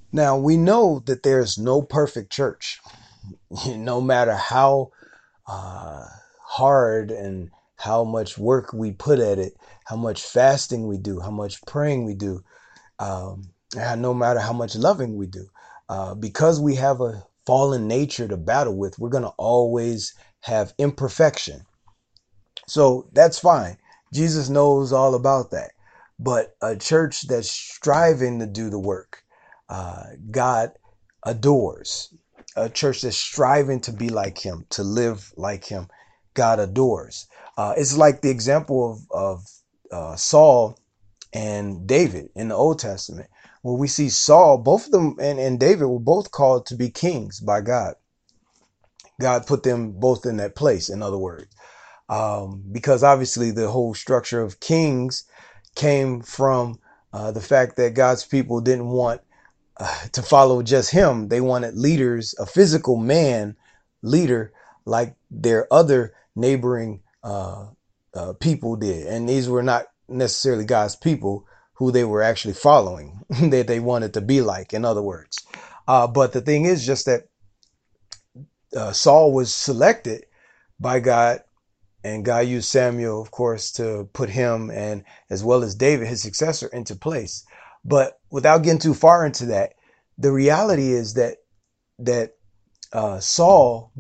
Now, we know that there's no perfect church. No matter how uh, hard and how much work we put at it, how much fasting we do, how much praying we do, and no matter how much loving we do, because we have a fallen nature to battle with, we're going to always have imperfection. So that's fine. Jesus knows all about that. But a church that's striving to do the work, God adores. A church that's striving to be like him, to live like him, God adores. It's like the example of Saul and David in the Old Testament, where we see Saul, both of them and David were both called to be kings by God. God put them both in that place, in other words, because obviously the whole structure of kings came from the fact that God's people didn't want to follow just him. They wanted leaders, a physical man leader, like their other neighboring people did. And these were not necessarily God's people who they were actually following, that they wanted to be like, in other words. But the thing is just that Saul was selected by God, and God used Samuel, of course, to put him and as well as David, his successor, into place. But without getting too far into that, the reality is that Saul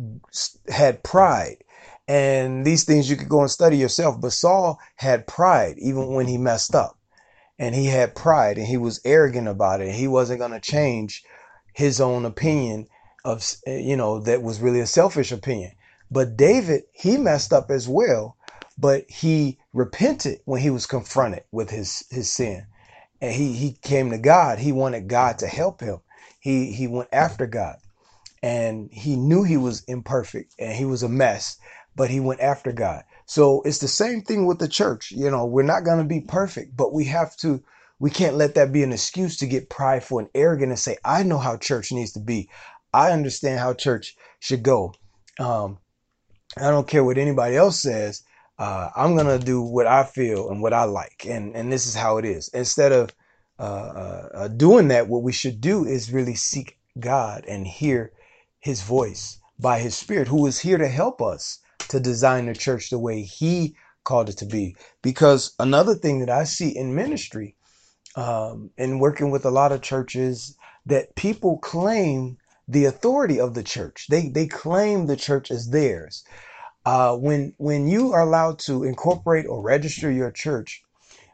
had pride. And these things you could go and study yourself. But Saul had pride even when he messed up. And he had pride and he was arrogant about it. He wasn't going to change his own opinion of, that was really a selfish opinion. But David, he messed up as well, but he repented when he was confronted with his sin. And he came to God. He wanted God to help him. He went after God, and he knew he was imperfect and he was a mess, but he went after God. So it's the same thing with the church. We're not going to be perfect, but we can't let that be an excuse to get prideful and arrogant and say, I know how church needs to be. I understand how church should go. Um, I don't care what anybody else says. I'm going to do what I feel and what I like. And this is how it is. Instead of doing that, what we should do is really seek God and hear his voice by his spirit, who is here to help us to design the church the way he called it to be. Because another thing that I see in ministry, and working with a lot of churches, that people claim the authority of the church. They claim the church is theirs. When you are allowed to incorporate or register your church,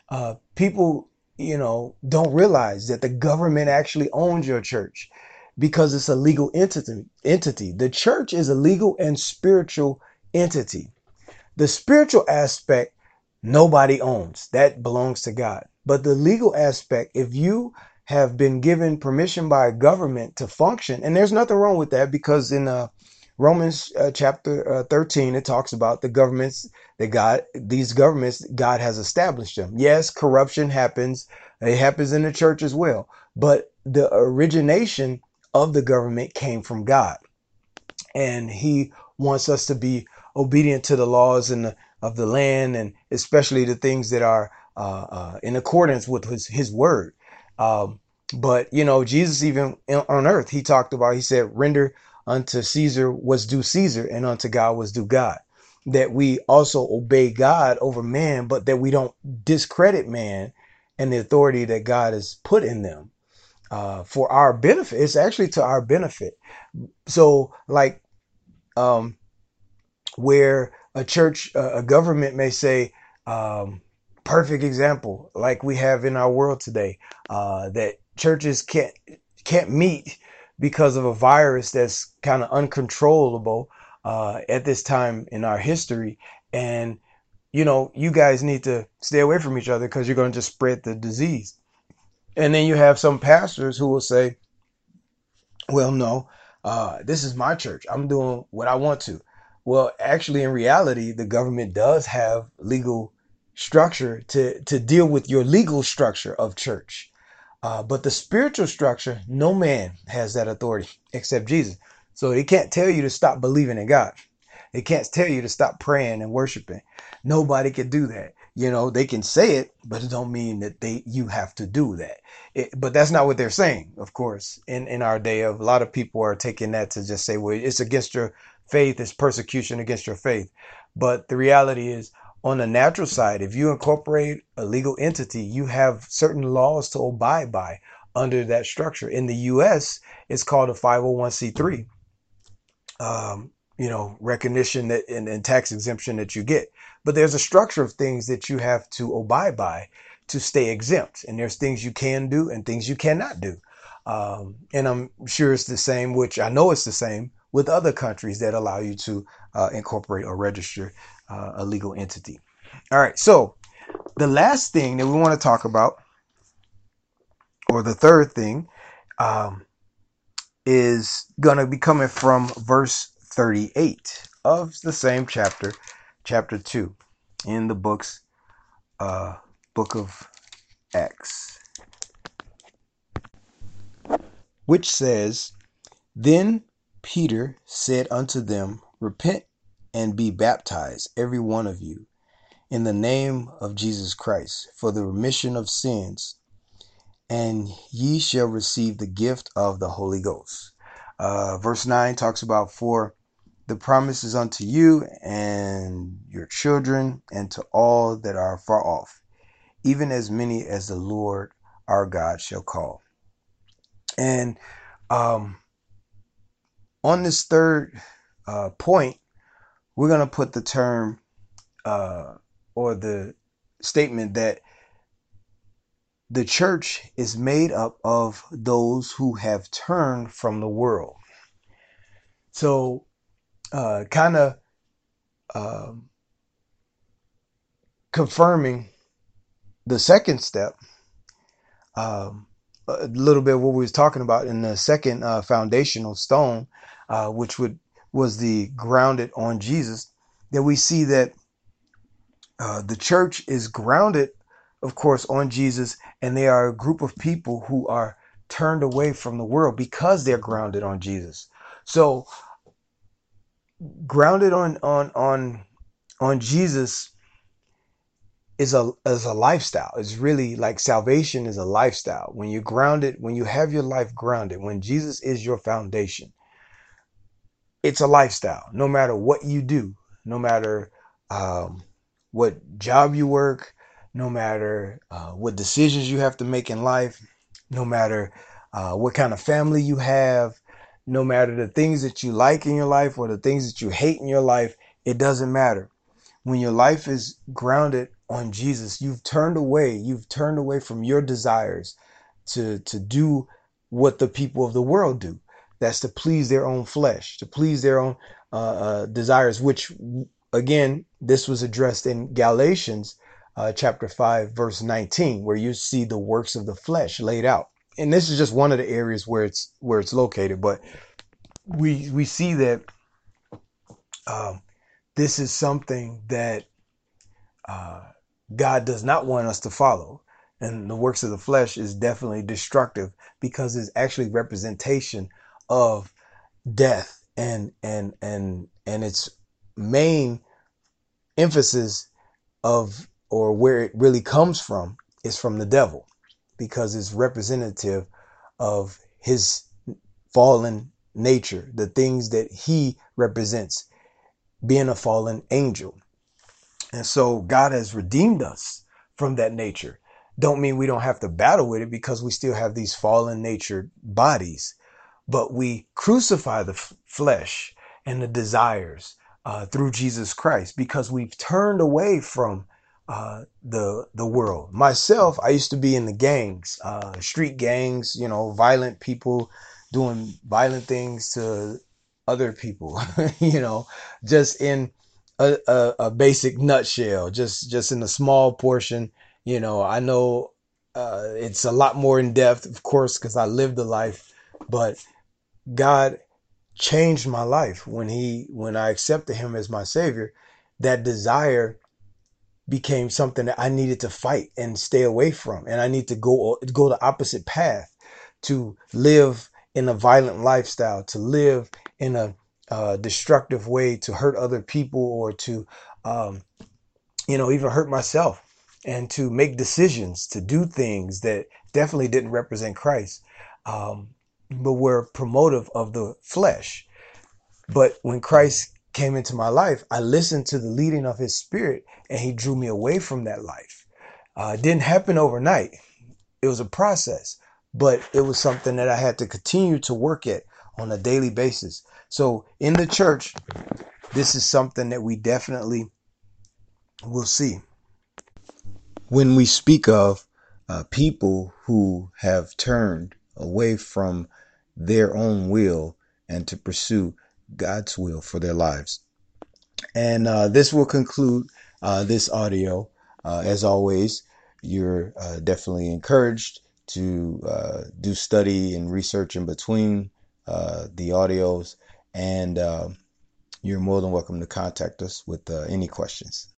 people, don't realize that the government actually owns your church because it's a legal entity. The church is a legal and spiritual entity. The spiritual aspect, nobody owns. That belongs to God. But the legal aspect, if you have been given permission by a government to function, and there's nothing wrong with that, because in Romans chapter 13, it talks about the governments these governments, God has established them. Yes, corruption happens. It happens in the church as well. But the origination of the government came from God. And he wants us to be obedient to the laws of the land, and especially the things that are in accordance with his word. Um, but Jesus, even on earth, he said, render unto Caesar what's due Caesar, and unto God what's due God. That we also obey God over man, but that we don't discredit man and the authority that God has put in them for our benefit. It's actually to our benefit. So, like, um, where a church, a government may say, perfect example, like we have in our world today, that churches can't meet because of a virus that's kind of uncontrollable at this time in our history. And you guys need to stay away from each other because you're going to just spread the disease. And then you have some pastors who will say, well, no, this is my church. I'm doing what I want to. Well, actually, in reality, the government does have legal structure to deal with your legal structure of church. But the spiritual structure, no man has that authority except Jesus. So he can't tell you to stop believing in God. It can't tell you to stop praying and worshiping. Nobody can do that. They can say it, but it don't mean that you have to do that. But that's not what they're saying, of course. In our day, a lot of people are taking that to just say, well, it's against your faith, it's persecution against your faith. But the reality is, on the natural side, if you incorporate a legal entity, you have certain laws to abide by under that structure. In the U.S., it's called a 501c3. Recognition that and tax exemption that you get. But there's a structure of things that you have to abide by to stay exempt. And there's things you can do and things you cannot do. And I'm sure it's the same, which I know it's the same with other countries that allow you to incorporate or register a legal entity. All right. So the last thing that we want to talk about, or the third thing, is going to be coming from verse 38 of the same chapter 2 in the book of Acts, which says, "Then Peter said unto them, Repent and be baptized, every one of you, in the name of Jesus Christ, for the remission of sins, and ye shall receive the gift of the Holy Ghost." Verse 9 talks about, "For the promise is unto you and your children and to all that are far off, even as many as the Lord our God shall call." And on this third point, we're going to put the term or the statement that the church is made up of those who have turned from the world. So kind of confirming the second step, a little bit of what we was talking about in the second foundational stone, which was the grounded on Jesus, that we see that the church is grounded, of course, on Jesus, and they are a group of people who are turned away from the world because they're grounded on Jesus. So grounded on Jesus is a lifestyle. It's really like salvation is a lifestyle. When you're grounded, when you have your life grounded, when Jesus is your foundation, it's a lifestyle. No matter what you do, no matter what job you work, no matter what decisions you have to make in life, no matter what kind of family you have, no matter the things that you like in your life or the things that you hate in your life, it doesn't matter. When your life is grounded on Jesus, you've turned away from your desires to do what the people of the world do. That's to please their own flesh, to please their own desires, which, again, this was addressed in Galatians chapter 5, verse 19, where you see the works of the flesh laid out. And this is just one of the areas where it's located, but we see that this is something that God does not want us to follow. And the works of the flesh is definitely destructive because it's actually representation of death, and its main emphasis of, or where it really comes from, is from the devil, because it's representative of his fallen nature, the things that he represents, being a fallen angel. And so God has redeemed us from that nature. Don't mean we don't have to battle with it, because we still have these fallen nature bodies, but we crucify the flesh and the desires through Jesus Christ, because we've turned away from the world. Myself, I used to be in the gangs, street gangs, violent people doing violent things to other people, just in a basic nutshell, just in a small portion. I know it's a lot more in depth, of course, because I lived the life, but God changed my life when I accepted him as my savior. That desire became something that I needed to fight and stay away from. And I need to go the opposite path, to live in a violent lifestyle, to live in a destructive way, to hurt other people, or to, even hurt myself. and to make decisions, to do things that definitely didn't represent Christ, but were promotive of the flesh. But when Christ came into my life, I listened to the leading of his spirit, and he drew me away from that life. It didn't happen overnight. It was a process, but it was something that I had to continue to work at on a daily basis. So in the church, this is something that we definitely will see. When we speak of people who have turned away from their own will and to pursue God's will for their lives. And this will conclude this audio. As always, you're definitely encouraged to do study and research in between the audios, and you're more than welcome to contact us with any questions.